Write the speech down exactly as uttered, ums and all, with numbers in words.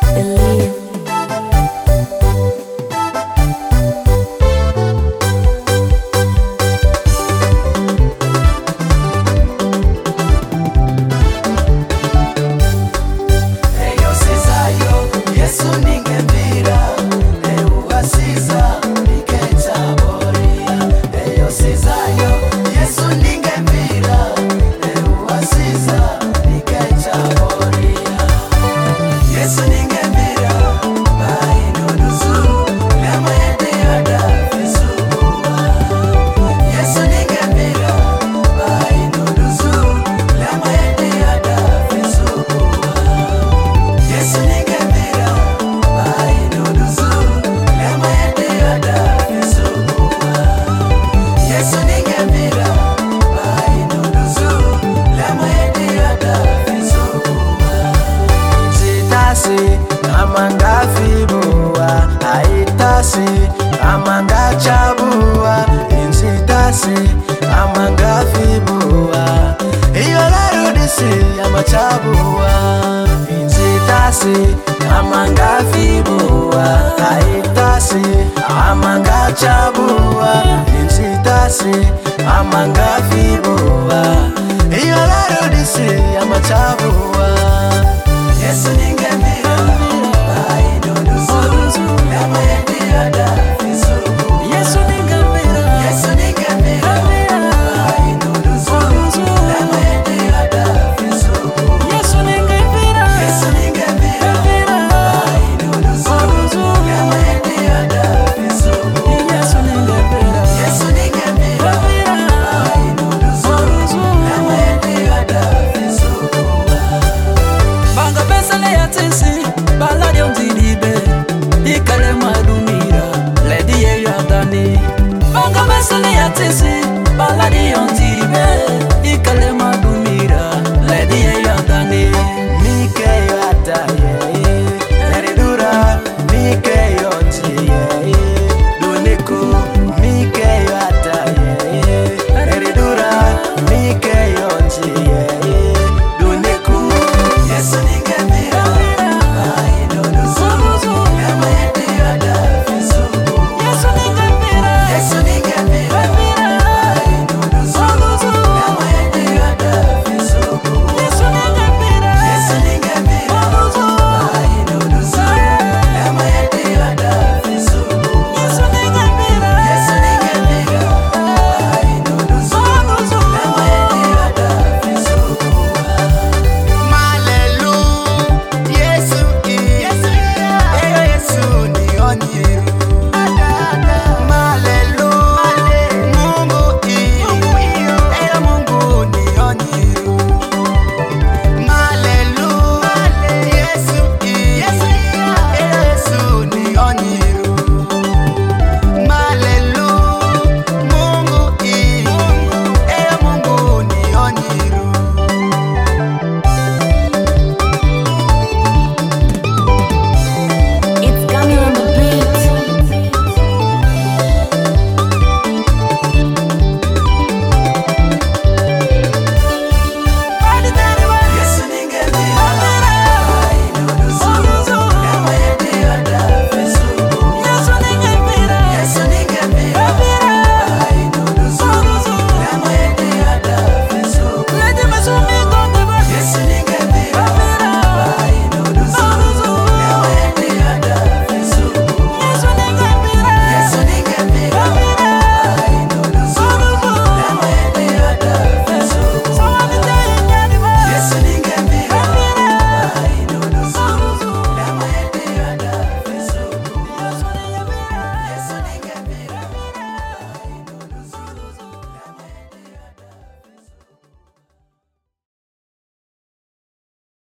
believe. Eyo sizayo Yesu ningembira euhasiza niketaboria. Eyo sizayo Yesu ningembira euhasiza niketaboria. Yesu ningembira mainuduzu lema yedeyada visubuwa. Yesu ningembira mainuduzu lema yedeyada visubuwa. Yesu ningembira mainuduzu lema yedeyada visubuwa. Yesu ningembira mainuduzu lema yedeyada visubuwa. Zitasi amangafibuwa aitasi amangachabuwa inzitasi amangafibuwa iyolarudisi amachabuwa inzitasi amangafibuwa aitasi amangachabuwa inzitasi amangafibuwa iyolarudisi amachabuwa. Yesu ningembira